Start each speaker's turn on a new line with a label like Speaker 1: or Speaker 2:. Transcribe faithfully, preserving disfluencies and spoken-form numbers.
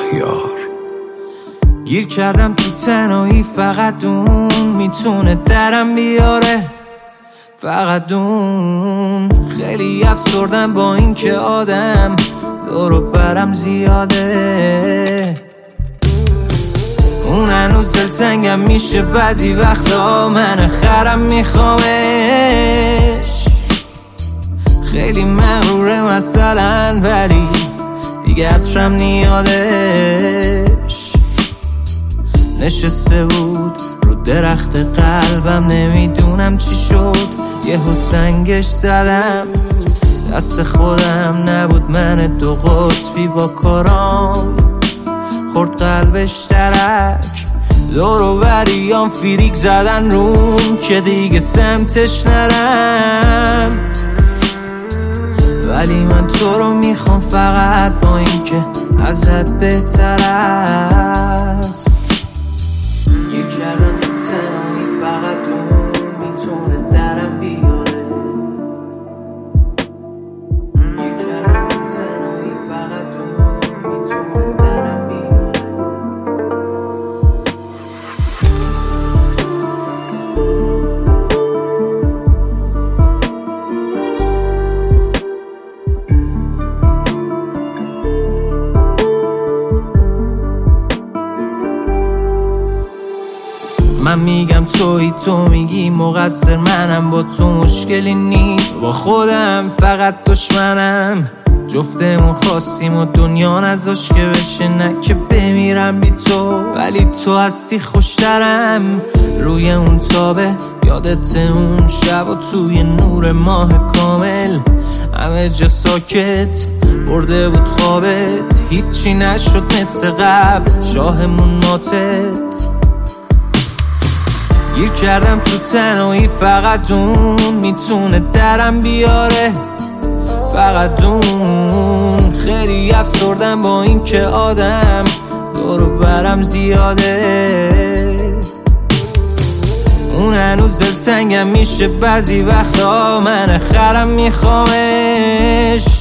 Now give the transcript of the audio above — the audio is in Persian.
Speaker 1: مهیار.
Speaker 2: گیر کردم تو تنهایی، فقط اون میتونه درم بیاره، فقط اون. خیلی افسردم با این که آدم دورو برم زیاده، اون هنوز دلتنگم میشه بعضی وقتا، من خرم میخوامش. خیلی مغروره مثلا ولی دیگه عطرم نیادش. نشسته بود رو درخت قلبم، نمیدونم چی شد یهو سنگش زدم. دست خودم نبود، من دو قطبی با کارام خورد قلبش درک. دور و بریام فیریک زدن روم که دیگه سمتش نرم، ولی من تو رو میخوام فقط با این که ازت بهتر است. یه کردم تو تنهایی، فقط اون میتونه درم بیاره. یه کردم تو تنهایی، فقط اون میتونه درم بیاره. من میگم توی، تو میگی مقصر، منم با تو مشکلی نیست، با خودم فقط دشمنم. جفتمون خواستیم و دنیا نذاش که بشه، نه که بمیرم بی تو، ولی تو هستی خوشترم. روی اون تابه یادت اون شب و توی نور ماه کامل همه جا ساکت برده بود خوابت، هیچی نشد مثل قبل، شاهمون ماتت. گیر کردم تو تنهایی، فقط اون میتونه درم بیاره، فقط اون. خیلی افسردم با این که آدم دورو برم زیاده، اون هنوز دلتنگم میشه بعضی وقتا، من خرم میخوامش.